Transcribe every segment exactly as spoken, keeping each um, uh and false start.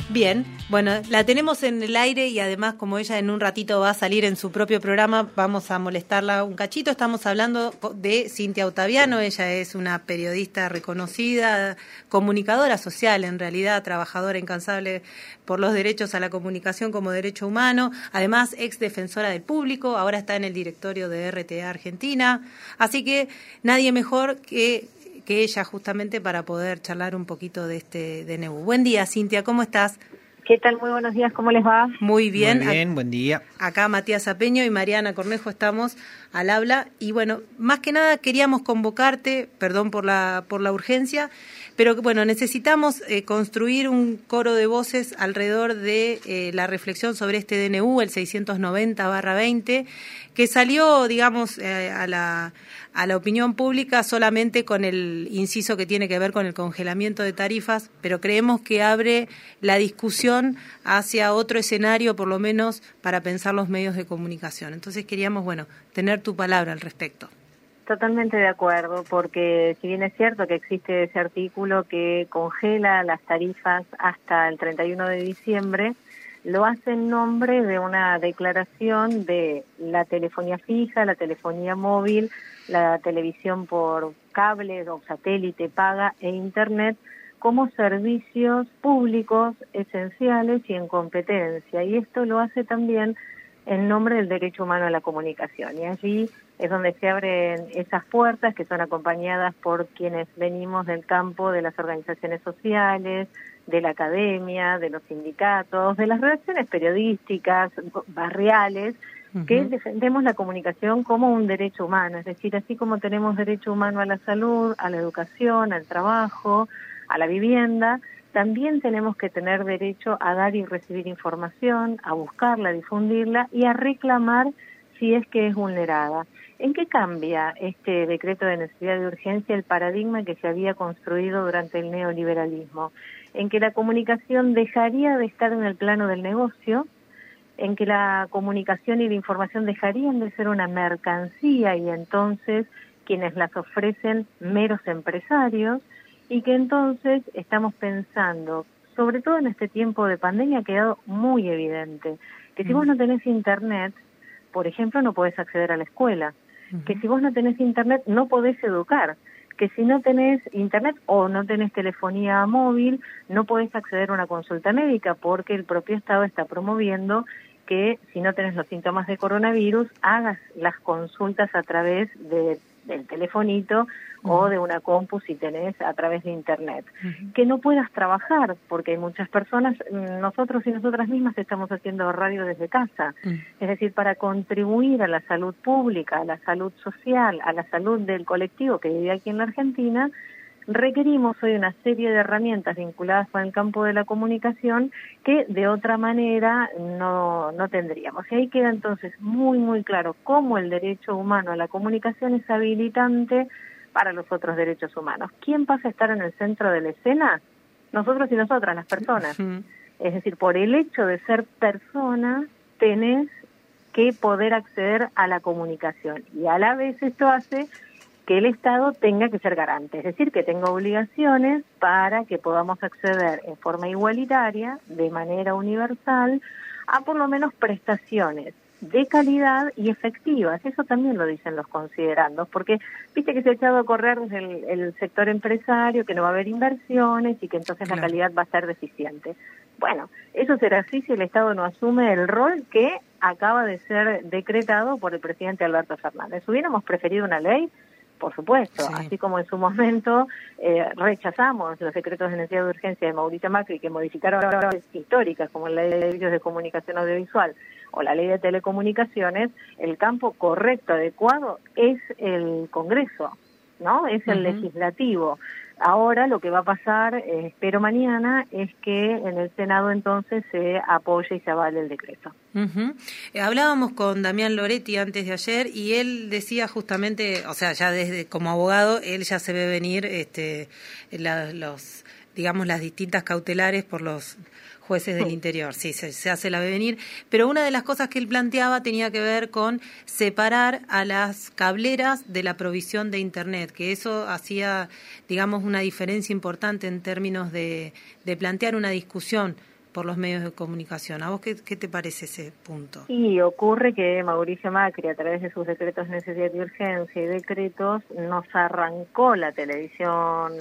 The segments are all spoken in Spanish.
Bien, bueno, la tenemos en el aire y además como ella en un ratito va a salir en su propio programa, vamos a molestarla un cachito. Estamos hablando de Cintia Ottaviano, ella es una periodista reconocida, comunicadora social en realidad, trabajadora incansable por los derechos a la comunicación como derecho humano, además ex defensora del público, ahora está en el directorio de R T A Argentina, así que nadie mejor que... que ella justamente para poder charlar un poquito de este D N U. Buen día, Cintia, ¿cómo estás? ¿Qué tal? Muy buenos días, ¿cómo les va? Muy bien. Muy bien, buen día. Acá Matías Apeño y Mariana Cornejo estamos al habla y bueno, más que nada queríamos convocarte, perdón por la por la urgencia, pero bueno, necesitamos eh, construir un coro de voces alrededor de eh, la reflexión sobre este D N U, el seiscientos noventa barra veinte, que salió, digamos, eh, a la a la opinión pública solamente con el inciso que tiene que ver con el congelamiento de tarifas, pero creemos que abre la discusión hacia otro escenario, por lo menos para pensar los medios de comunicación. Entonces queríamos, bueno, tener tu palabra al respecto. Totalmente de acuerdo, porque si bien es cierto que existe ese artículo que congela las tarifas hasta el treinta y uno de diciembre, lo hace en nombre de una declaración de la telefonía fija, la telefonía móvil, la televisión por cable o satélite paga e Internet como servicios públicos esenciales y en competencia. Y esto lo hace también en nombre del derecho humano a la comunicación. Y allí es donde se abren esas puertas que son acompañadas por quienes venimos del campo de las organizaciones sociales, de la academia, de los sindicatos, de las redacciones periodísticas, barriales, uh-huh. que defendemos la comunicación como un derecho humano. Es decir, así como tenemos derecho humano a la salud, a la educación, al trabajo, a la vivienda, también tenemos que tener derecho a dar y recibir información, a buscarla, a difundirla y a reclamar si es que es vulnerada. ¿En qué cambia este decreto de necesidad de urgencia el paradigma que se había construido durante el neoliberalismo? En que la comunicación dejaría de estar en el plano del negocio, en que la comunicación y la información dejarían de ser una mercancía y entonces quienes las ofrecen meros empresarios, y que entonces estamos pensando, sobre todo en este tiempo de pandemia, ha quedado muy evidente, que si vos no tenés internet, por ejemplo, no podés acceder a la escuela, uh-huh. que si vos no tenés internet no podés educar, que si no tenés internet o no tenés telefonía móvil, no podés acceder a una consulta médica porque el propio Estado está promoviendo que si no tenés los síntomas de coronavirus, hagas las consultas a través de, del telefonito uh-huh. o de una compu si tenés a través de internet. Uh-huh. Que no puedas trabajar, porque hay muchas personas, nosotros y nosotras mismas estamos haciendo radio desde casa. Uh-huh. Es decir, para contribuir a la salud pública, a la salud social, a la salud del colectivo que vive aquí en la Argentina, requerimos hoy una serie de herramientas vinculadas con el campo de la comunicación que de otra manera no, no tendríamos. Y ahí queda entonces muy, muy claro cómo el derecho humano a la comunicación es habilitante para los otros derechos humanos. ¿Quién pasa a estar en el centro de la escena? Nosotros y nosotras, las personas. Uh-huh. Es decir, por el hecho de ser persona, tenés que poder acceder a la comunicación. Y a la vez esto hace que el Estado tenga que ser garante, es decir, que tenga obligaciones para que podamos acceder en forma igualitaria, de manera universal, a por lo menos prestaciones de calidad y efectivas. Eso también lo dicen los considerandos, porque viste que se ha echado a correr desde el, el sector empresario, que no va a haber inversiones y que entonces claro. la calidad va a ser deficiente. Bueno, eso será así si el Estado no asume el rol que acaba de ser decretado por el presidente Alberto Fernández. Hubiéramos preferido una ley, por supuesto, sí. así como en su momento eh, rechazamos los decretos de necesidad de urgencia de Mauricio Macri que modificaron leyes históricas como la ley de servicios de comunicación audiovisual o la ley de telecomunicaciones, el campo correcto, adecuado, es el Congreso, ¿no? Es el uh-huh. legislativo. Ahora lo que va a pasar, eh, espero mañana, es que en el Senado entonces se apoye y se avale el decreto. Uh-huh. Eh, hablábamos con Damián Loretti antes de ayer y él decía justamente, o sea, ya desde como abogado, él ya se ve venir este, la, los, digamos, las distintas cautelares por los jueces del interior, sí, se, se hace la ve venir, pero una de las cosas que él planteaba tenía que ver con separar a las cableras de la provisión de Internet, que eso hacía, digamos, una diferencia importante en términos de, de plantear una discusión por los medios de comunicación. ¿A vos qué, qué te parece ese punto? Y ocurre que Mauricio Macri, a través de sus decretos de necesidad y urgencia y decretos, nos arrancó la televisión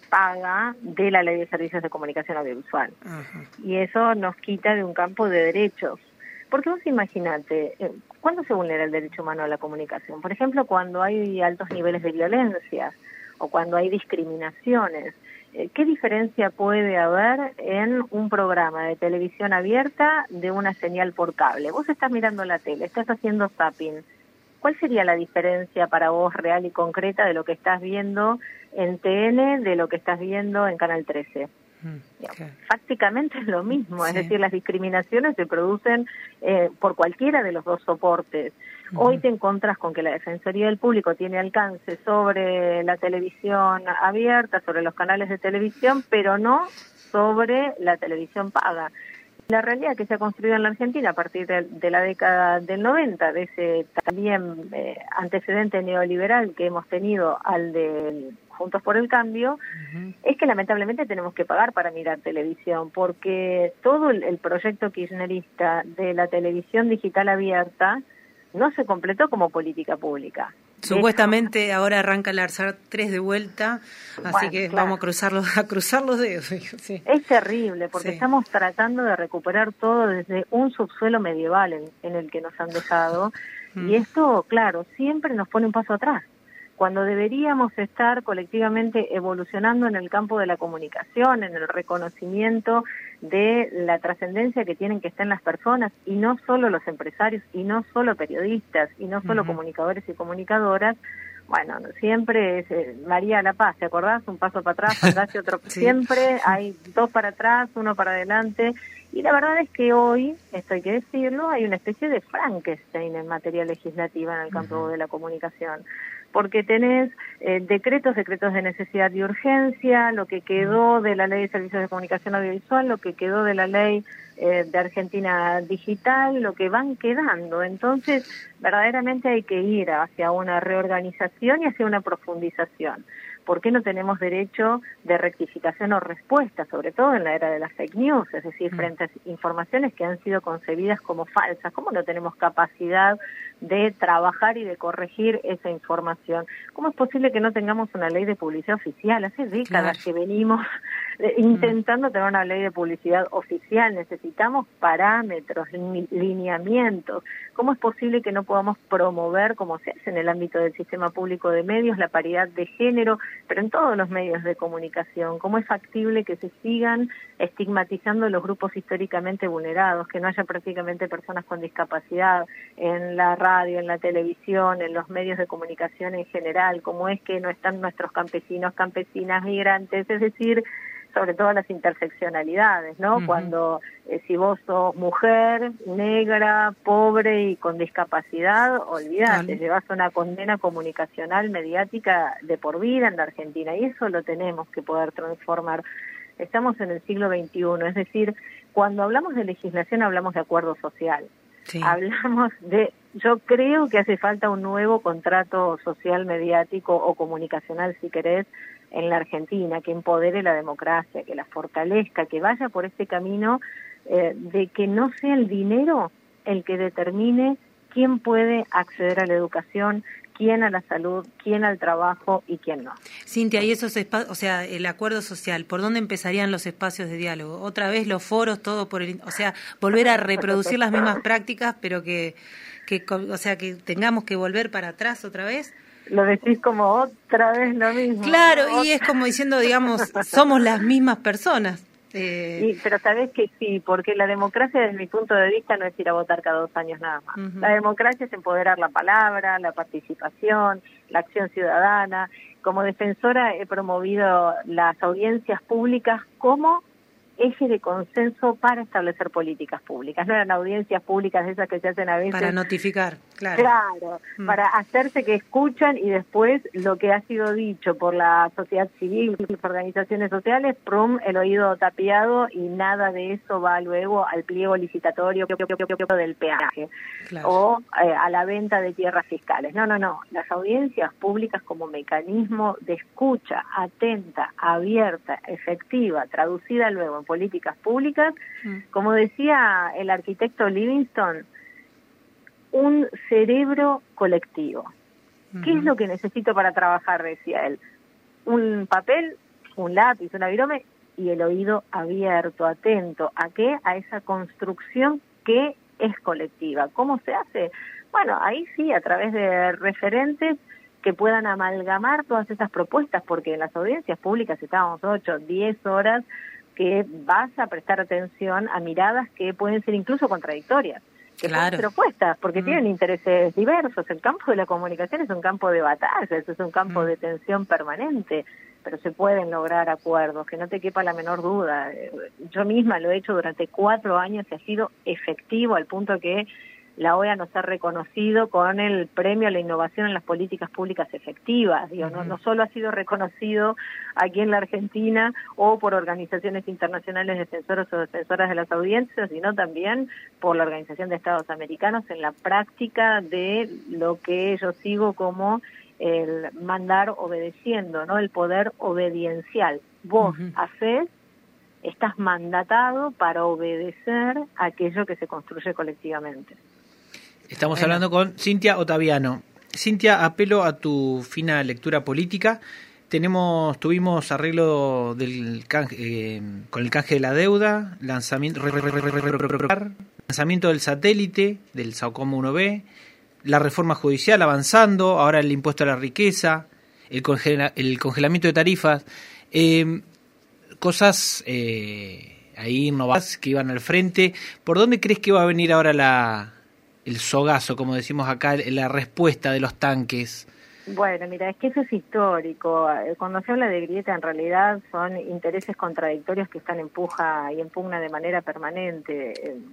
paga de la Ley de Servicios de Comunicación Audiovisual. Ajá. Y eso nos quita de un campo de derechos. Porque vos imaginate, ¿cuándo se vulnera el derecho humano a la comunicación? Por ejemplo, cuando hay altos niveles de violencia o cuando hay discriminaciones. ¿Qué diferencia puede haber en un programa de televisión abierta de una señal por cable? Vos estás mirando la tele, estás haciendo zapping. ¿Cuál sería la diferencia para vos real y concreta de lo que estás viendo en T N de lo que estás viendo en Canal trece? Okay. Prácticamente es lo mismo, sí. Es decir, las discriminaciones se producen eh, por cualquiera de los dos soportes. Uh-huh. Hoy te encontrás con que la Defensoría del Público tiene alcance sobre la televisión abierta, sobre los canales de televisión, pero no sobre la televisión paga. La realidad que se ha construido en la Argentina a partir de, de la década del noventa, de ese también eh, antecedente neoliberal que hemos tenido al de Juntos por el Cambio, uh-huh. es que lamentablemente tenemos que pagar para mirar televisión, porque todo el, el proyecto kirchnerista de la televisión digital abierta no se completó como política pública. Supuestamente Eso. ahora arranca el ARSAT tres de vuelta, así bueno, que claro. vamos a cruzar los, a cruzar los dedos. Sí. Es terrible, porque sí. estamos tratando de recuperar todo desde un subsuelo medieval en, en el que nos han dejado, mm. y esto, claro, siempre nos pone un paso atrás. Cuando deberíamos estar colectivamente evolucionando en el campo de la comunicación, en el reconocimiento de la trascendencia que tienen que estar en las personas, y no solo los empresarios, y no solo periodistas, y no solo uh-huh. comunicadores y comunicadoras. Bueno, siempre es eh, María La Paz, ¿te acordás? Un paso para atrás, atrás y otro. Sí. Siempre hay dos para atrás, uno para adelante. Y la verdad es que hoy, esto hay que decirlo, hay una especie de Frankenstein en materia legislativa en el campo uh-huh. de la comunicación. Porque tenés eh, decretos, decretos de necesidad y urgencia, lo que quedó de la Ley de Servicios de Comunicación Audiovisual, lo que quedó de la Ley eh, de Argentina Digital, lo que van quedando. Entonces, verdaderamente hay que ir hacia una reorganización y hacia una profundización. ¿Por qué no tenemos derecho de rectificación o respuesta, sobre todo en la era de las fake news? Es decir, frente a informaciones que han sido concebidas como falsas, ¿cómo no tenemos capacidad de trabajar y de corregir esa información? ¿Cómo es posible que no tengamos una ley de publicidad oficial? Hace décadas claro. que venimos eh, intentando tener una ley de publicidad oficial. Necesitamos parámetros, lineamientos. ¿Cómo es posible que no podamos promover, como se hace en el ámbito del sistema público de medios, la paridad de género, pero en todos los medios de comunicación? ¿Cómo es factible que se sigan estigmatizando los grupos históricamente vulnerados, que no haya prácticamente personas con discapacidad en la radio, en la televisión, en los medios de comunicación en general? ¿Cómo es que no están nuestros campesinos, campesinas, migrantes? Es decir, sobre todo las interseccionalidades, ¿no? Uh-huh. Cuando eh, si vos sos mujer, negra, pobre y con discapacidad, olvidate, vale. llevas una condena comunicacional, mediática de por vida en la Argentina, y eso lo tenemos que poder transformar. Estamos en el siglo veintiuno, es decir, cuando hablamos de legislación hablamos de acuerdo social. Sí. Hablamos de, yo creo que hace falta un nuevo contrato social, mediático o comunicacional, si querés, en la Argentina, que empodere la democracia, que la fortalezca, que vaya por este camino eh, de que no sea el dinero el que determine quién puede acceder a la educación, quién a la salud, quién al trabajo y quién no. Cintia, y esos espacios, o sea, el acuerdo social, ¿por dónde empezarían los espacios de diálogo? Otra vez los foros, todo por el, o sea, volver a reproducir las mismas prácticas, pero que, que, o sea, que tengamos que volver para atrás otra vez. Lo decís como otra vez lo mismo. Claro, ¿no? Y es como diciendo, digamos, somos las mismas personas. Eh... Sí, pero sabés que sí, porque la democracia desde mi punto de vista no es ir a votar cada dos años nada más. Uh-huh. La democracia es empoderar la palabra, la participación, la acción ciudadana. Como defensora he promovido las audiencias públicas como eje de consenso para establecer políticas públicas. No eran audiencias públicas de esas que se hacen a veces. Para notificar, claro. Claro, mm. para hacerse que escuchan y después lo que ha sido dicho por la sociedad civil, las organizaciones sociales, prum, el oído tapiado y nada de eso va luego al pliego licitatorio del peaje claro. o eh, a la venta de tierras fiscales. No, no, no. Las audiencias públicas como mecanismo de escucha atenta, abierta, efectiva, traducida luego en políticas públicas. Mm. Como decía el arquitecto Livingstone, un cerebro colectivo. Uh-huh. ¿Qué es lo que necesito para trabajar?, decía él. Un papel, un lápiz, una virome y el oído abierto, atento. ¿A qué? A esa construcción que es colectiva. ¿Cómo se hace? Bueno, ahí sí, a través de referentes que puedan amalgamar todas esas propuestas, porque en las audiencias públicas estábamos ocho, diez horas, que vas a prestar atención a miradas que pueden ser incluso contradictorias, que claro. pueden ser opuestas, porque mm. tienen intereses diversos. El campo de la comunicación es un campo de batallas, es un campo mm. de tensión permanente, pero se pueden lograr acuerdos, que no te quepa la menor duda. Yo misma lo he hecho durante cuatro años y ha sido efectivo al punto que la O E A nos ha reconocido con el premio a la innovación en las políticas públicas efectivas. Digo, uh-huh. no, no solo ha sido reconocido aquí en la Argentina o por organizaciones internacionales defensoras o defensoras de las audiencias, sino también por la Organización de Estados Americanos en la práctica de lo que yo sigo como el mandar obedeciendo, ¿no? El poder obediencial. Vos uh-huh. hacés, estás mandatado para obedecer aquello que se construye colectivamente. Estamos bueno. hablando con Cintia Ottaviano. Cintia, apelo a tu fina lectura política. Tenemos, tuvimos arreglo del canje, eh, con el canje de la deuda, lanzamiento, lanzamiento del satélite, del SAOCOM uno B, la reforma judicial avanzando, ahora el impuesto a la riqueza, el, congela, el congelamiento de tarifas, eh, cosas eh, ahí innovadoras que iban al frente. ¿Por dónde crees que va a venir ahora la... el sogazo, como decimos acá, la respuesta de los tanques? Bueno, mira, es que eso es histórico. Cuando se habla de grieta, en realidad son intereses contradictorios que están en puja y en pugna de manera permanente.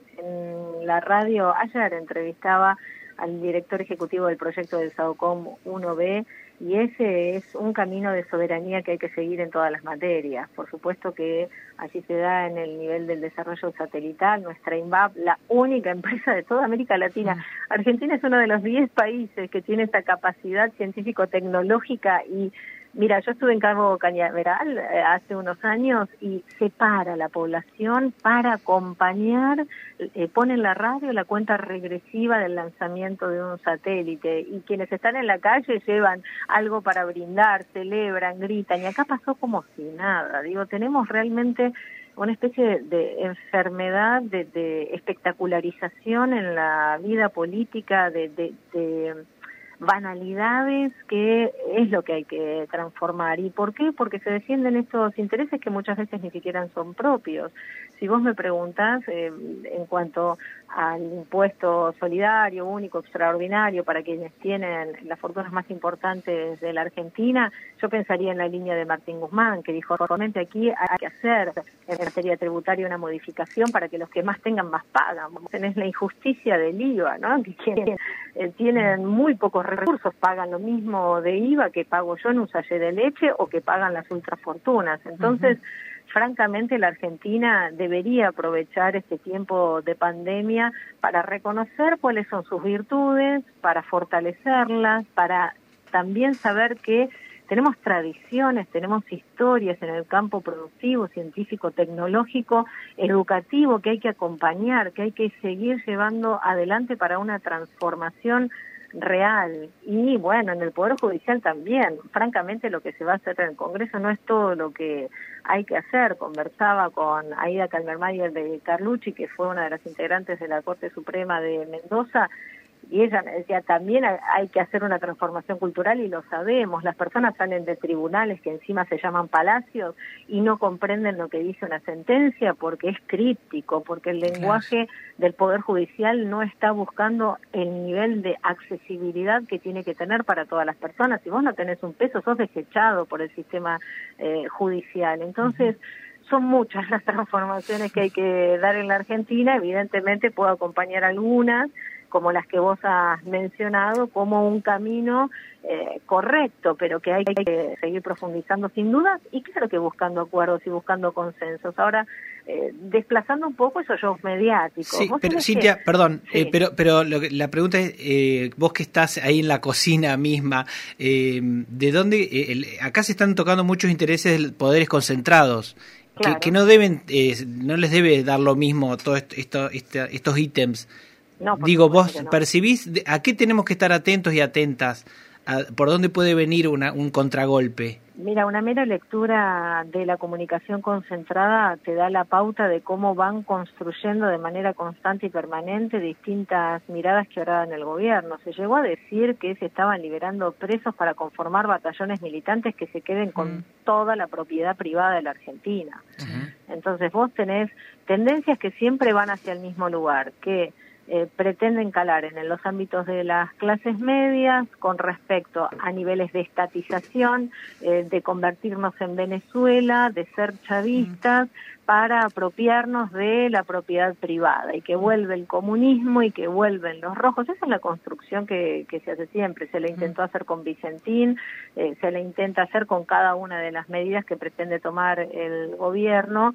En la radio, ayer entrevistaba al director ejecutivo del proyecto del SAOCOM uno B, y ese es un camino de soberanía que hay que seguir en todas las materias. Por supuesto que allí se da en el nivel del desarrollo satelital, nuestra INVAP, la única empresa de toda América Latina. Argentina es uno de los diez países que tiene esta capacidad científico-tecnológica y mira, yo estuve en Cabo Cañaveral eh, hace unos años y separa la población para acompañar, eh, ponen la radio la cuenta regresiva del lanzamiento de un satélite y quienes están en la calle llevan algo para brindar, celebran, gritan y acá pasó como si nada. Digo, tenemos realmente una especie de, de enfermedad, de, de espectacularización en la vida política, de... de, de banalidades, que es lo que hay que transformar. ¿Y por qué? Porque se defienden estos intereses que muchas veces ni siquiera son propios. Si vos me preguntás eh, en cuanto al impuesto solidario, único, extraordinario, para quienes tienen las fortunas más importantes de la Argentina, yo pensaría en la línea de Martín Guzmán, que dijo, realmente aquí hay que hacer en materia tributaria una modificación para que los que más tengan más pagan. Tenés la injusticia del I V A, ¿no? Que quienes eh, tienen muy pocos recursos pagan lo mismo de I V A que pago yo en un sachet de leche o que pagan las ultrafortunas. Entonces, uh-huh. francamente, la Argentina debería aprovechar este tiempo de pandemia para reconocer cuáles son sus virtudes, para fortalecerlas, para también saber que tenemos tradiciones, tenemos historias en el campo productivo, científico, tecnológico, educativo, que hay que acompañar, que hay que seguir llevando adelante para una transformación real. Y bueno, en el Poder Judicial también. Francamente, lo que se va a hacer en el Congreso no es todo lo que hay que hacer. Conversaba con Aida Kalmermayer de Carlucci, que fue una de las integrantes de la Corte Suprema de Mendoza, y ella me decía, también hay que hacer una transformación cultural y lo sabemos. Las personas salen de tribunales que encima se llaman palacios y no comprenden lo que dice una sentencia porque es críptico, porque el lenguaje del Poder Judicial no está buscando el nivel de accesibilidad que tiene que tener para todas las personas. Si vos no tenés un peso, sos desechado por el sistema eh, judicial. Entonces, uh-huh. son muchas las transformaciones que hay que dar en la Argentina. Evidentemente puedo acompañar algunas, como las que vos has mencionado, como un camino eh, correcto, pero que hay que seguir profundizando sin dudas, y claro que buscando acuerdos y buscando consensos. Ahora, eh, desplazando un poco esos shows mediáticos. Sí, pero Cintia, que... perdón, sí. eh, pero pero lo que, la pregunta es, eh, vos que estás ahí en la cocina misma, eh, ¿de dónde? Eh, el, acá se están tocando muchos intereses de poderes concentrados, Claro. Que, que no deben, eh, no les debe dar lo mismo todos esto, esto, estos ítems. No, Digo, vos no. percibís de, a qué tenemos que estar atentos y atentas, a, por dónde puede venir una, un contragolpe. Mira, una mera lectura de la comunicación concentrada te da la pauta de cómo van construyendo de manera constante y permanente distintas miradas que ahora dan el gobierno. Se llegó a decir que se estaban liberando presos para conformar batallones militantes que se queden con mm. toda la propiedad privada de la Argentina. Uh-huh. Entonces vos tenés tendencias que siempre van hacia el mismo lugar, que Eh, pretenden calar en los ámbitos de las clases medias con respecto a niveles de estatización, eh, de convertirnos en Venezuela, de ser chavistas, mm. para apropiarnos de la propiedad privada y que vuelve el comunismo y que vuelven los rojos. Esa es la construcción que, que se hace siempre. Se le intentó hacer con Vicentín, eh, se le intenta hacer con cada una de las medidas que pretende tomar el gobierno,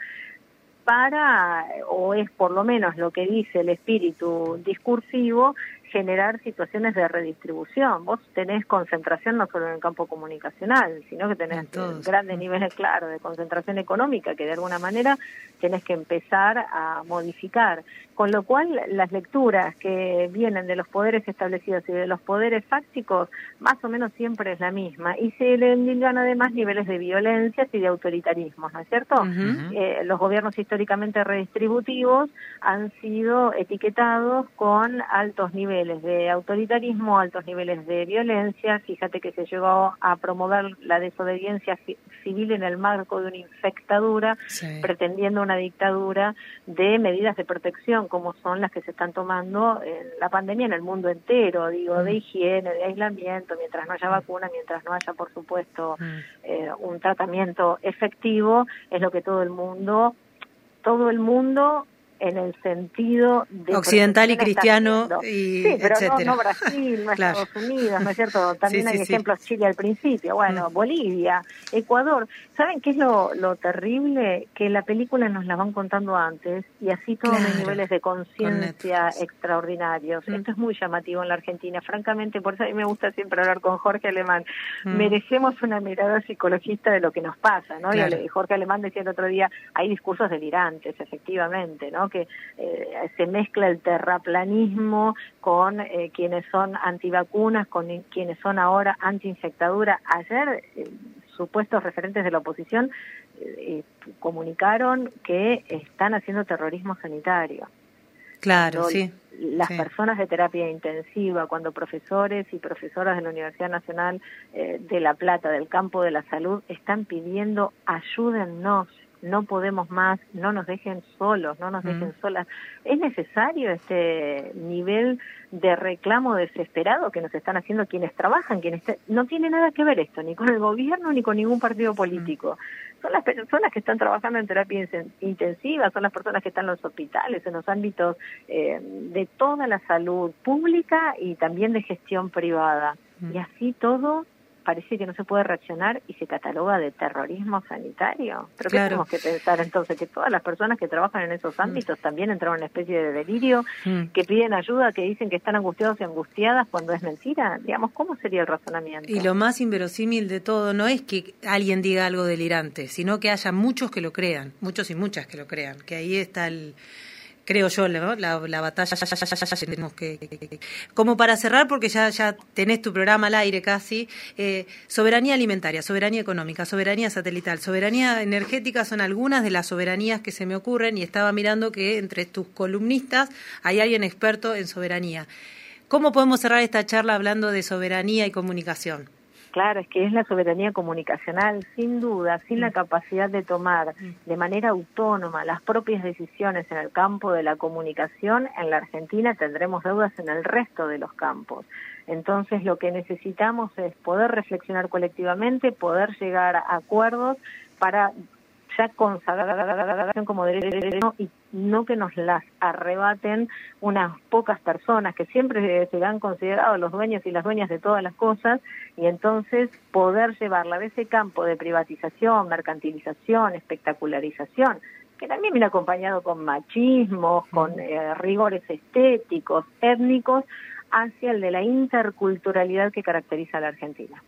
para, o es por lo menos lo que dice el espíritu discursivo, generar situaciones de redistribución. Vos tenés concentración no solo en el campo comunicacional, sino que tenés grandes niveles, claro, de concentración económica que de alguna manera tenés que empezar a modificar. Con lo cual, las lecturas que vienen de los poderes establecidos y de los poderes fácticos, más o menos siempre es la misma. Y se le endilgan además niveles de violencias y de autoritarismos, ¿no es cierto? Uh-huh. Eh, los gobiernos históricamente redistributivos han sido etiquetados con altos niveles de autoritarismo, altos niveles de violencia. Fíjate que se llegó a promover la desobediencia civil en el marco de una infectadura, sí. pretendiendo una dictadura de medidas de protección, como son las que se están tomando en la pandemia en el mundo entero, digo, mm. de higiene, de aislamiento, mientras no haya vacuna, mientras no haya, por supuesto, mm. eh, un tratamiento efectivo, es lo que todo el mundo, todo el mundo en el sentido de occidental y cristiano y sí, pero etcétera. No, no Brasil, no claro. Estados Unidos, ¿no es cierto? También sí, hay sí, ejemplos, sí. Chile al principio, bueno, mm. Bolivia, Ecuador. ¿Saben qué es lo, lo terrible? Que la película nos la van contando antes y así todos claro. los niveles de conciencia extraordinarios. Mm. Esto es muy llamativo en la Argentina, francamente, por eso a mí me gusta siempre hablar con Jorge Alemán. Mm. Merecemos una mirada psicologista de lo que nos pasa, ¿no? Claro. Y Jorge Alemán decía el otro día, hay discursos delirantes, efectivamente, ¿no? Que eh, se mezcla el terraplanismo con eh, quienes son antivacunas, con quienes son ahora antiinfectadura. Ayer, eh, supuestos referentes de la oposición eh, comunicaron que están haciendo terrorismo sanitario. Claro, cuando sí. Las sí. personas de terapia intensiva, cuando profesores y profesoras de la Universidad Nacional eh, de La Plata, del campo de la salud, están pidiendo ayúdennos. No podemos más, no nos dejen solos, no nos dejen mm. solas. ¿Es necesario este nivel de reclamo desesperado que nos están haciendo quienes trabajan? quienes te... No tiene nada que ver esto, ni con el gobierno, ni con ningún partido político. Mm. Son las personas que están trabajando en terapia intensiva, son las personas que están en los hospitales, en los ámbitos eh, de toda la salud pública y también de gestión privada. Mm. Y así todo parece que no se puede reaccionar y se cataloga de terrorismo sanitario. ¿Pero claro. qué tenemos que pensar entonces? ¿Que todas las personas que trabajan en esos ámbitos mm. también entraron en una especie de delirio, mm. que piden ayuda, que dicen que están angustiados y angustiadas cuando es mentira? Digamos, ¿cómo sería el razonamiento? Y lo más inverosímil de todo no es que alguien diga algo delirante, sino que haya muchos que lo crean, muchos y muchas que lo crean, que ahí está el... creo yo, ¿no? la, la batalla tenemos que... Como para cerrar, porque ya, ya tenés tu programa al aire casi, eh, soberanía alimentaria, soberanía económica, soberanía satelital, soberanía energética son algunas de las soberanías que se me ocurren y estaba mirando que entre tus columnistas hay alguien experto en soberanía. ¿Cómo podemos cerrar esta charla hablando de soberanía y comunicación? Claro, es que es la soberanía comunicacional, sin duda, sin mm. la capacidad de tomar de manera autónoma las propias decisiones en el campo de la comunicación. En la Argentina tendremos deudas en el resto de los campos. Entonces, lo que necesitamos es poder reflexionar colectivamente, poder llegar a acuerdos para ya consagrar la como derecho y no que nos las arrebaten unas pocas personas que siempre se han considerado los dueños y las dueñas de todas las cosas, y entonces poder llevarla de ese campo de privatización, mercantilización, espectacularización, que también viene acompañado con machismos, con eh, rigores estéticos, étnicos, hacia el de la interculturalidad que caracteriza a la Argentina.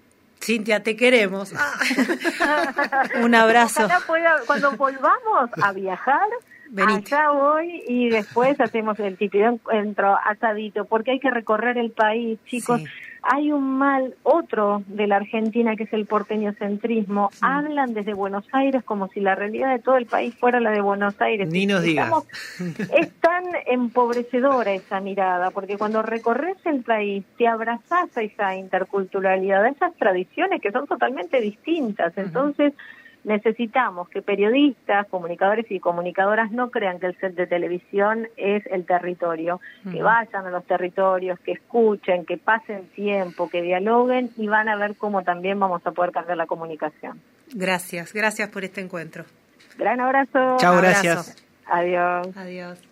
Cintia, te queremos. Un abrazo. Ojalá pueda, cuando volvamos a viajar, Venite. allá voy y después hacemos el típico encuentro asadito, porque hay que recorrer el país, chicos. Sí. Hay un mal, otro de la Argentina, que es el porteñocentrismo. Sí. Hablan desde Buenos Aires como si la realidad de todo el país fuera la de Buenos Aires. Ni nos digas. Es tan empobrecedora esa mirada, porque cuando recorres el país te abrazás a esa interculturalidad, a esas tradiciones que son totalmente distintas. Entonces, necesitamos que periodistas, comunicadores y comunicadoras no crean que el set de televisión es el territorio, uh-huh. que vayan a los territorios, que escuchen, que pasen tiempo, que dialoguen y van a ver cómo también vamos a poder cambiar la comunicación. Gracias, gracias por este encuentro. Gran abrazo. Chao, gracias. Adiós. Adiós.